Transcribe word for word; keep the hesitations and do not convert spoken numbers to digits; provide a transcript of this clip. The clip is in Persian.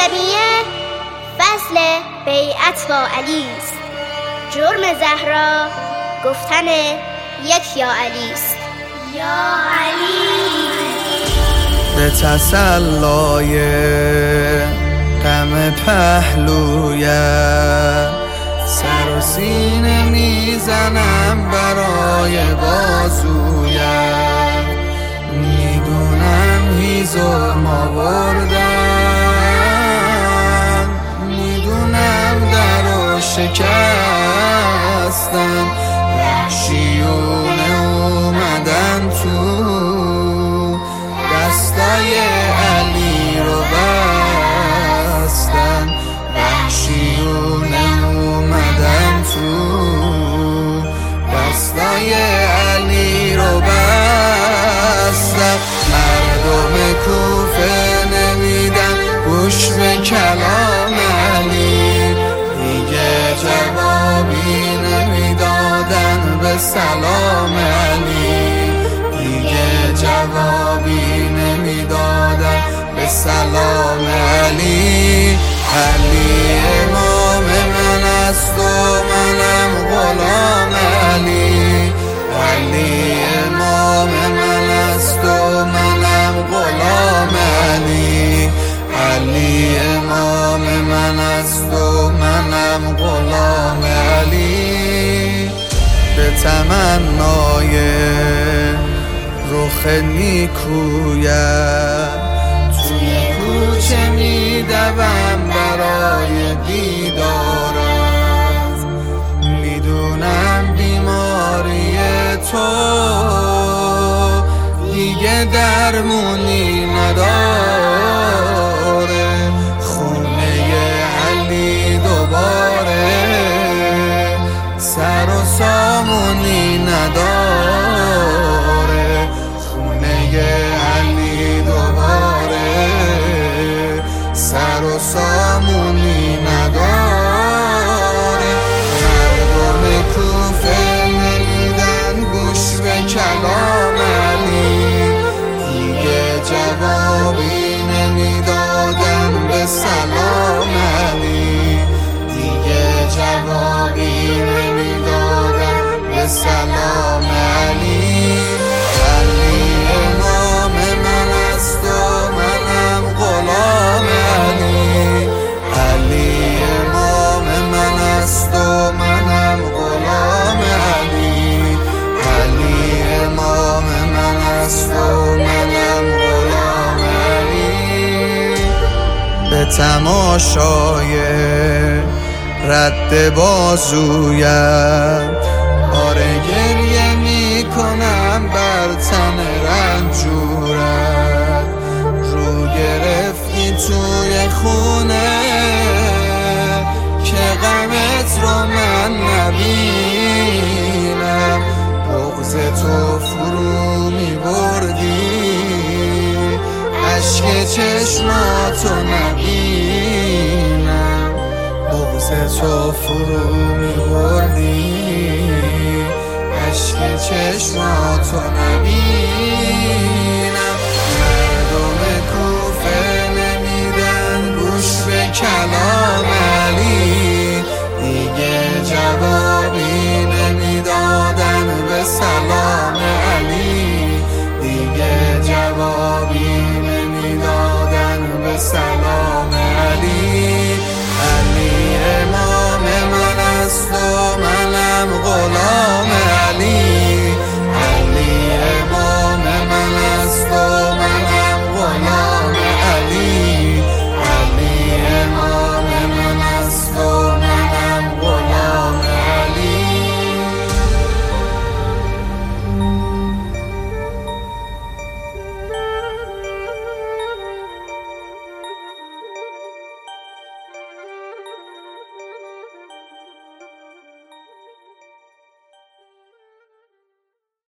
خاتمیه فصل بیعت با علیست. جرم زهرا گفتن یک یا علیست. یا علی به تسلای غم پهلویت سر و سینه میزنم برای بازویت. میدونم هیزم آوردن، میدونم درو شکستن، وحشیونه اومدن تو دستای علی رو بستن، وحشیونه اومدن تو دستای علی رو بستن. مردم کوفه نمیدن گوش به کلام علی، دیگه جوابی نمیدادن به سلام علی، دیگه جوابی نمیدادن به سلام علی. علی امام من است و منم غلام علی، علی امام من است و منم غلام علی، علی امام من است و منم غلام علی. به تمنای رخ نیکویت توی کوچه میدوم برای دیدارت. میدونم بیماری تو دیگه درمونی نداره، خونه علی دوباره سر و سامونی نداره، خونه علی دوباره سر و سامونی نداره. مردم کوفه نمیدن گوش به کلام علی، دیگه جوابی نمیدادن به سلام علی، دیگه جوابی نمیدادن به سلام علی. علی امام من است و منم غلام علی، علی امام من است و منم غلام علی، علی امام من است و منم غلام علی. به تماشای رد بازویت آره گریه میکنم بر تن رنجورت. رو گرفتی توی خونه که غمت رو من نبینم، بغض تو فرو میبردی اشک چشماتو نبینم، بغض تو فرو میبردی اشک چشماتو نبینم.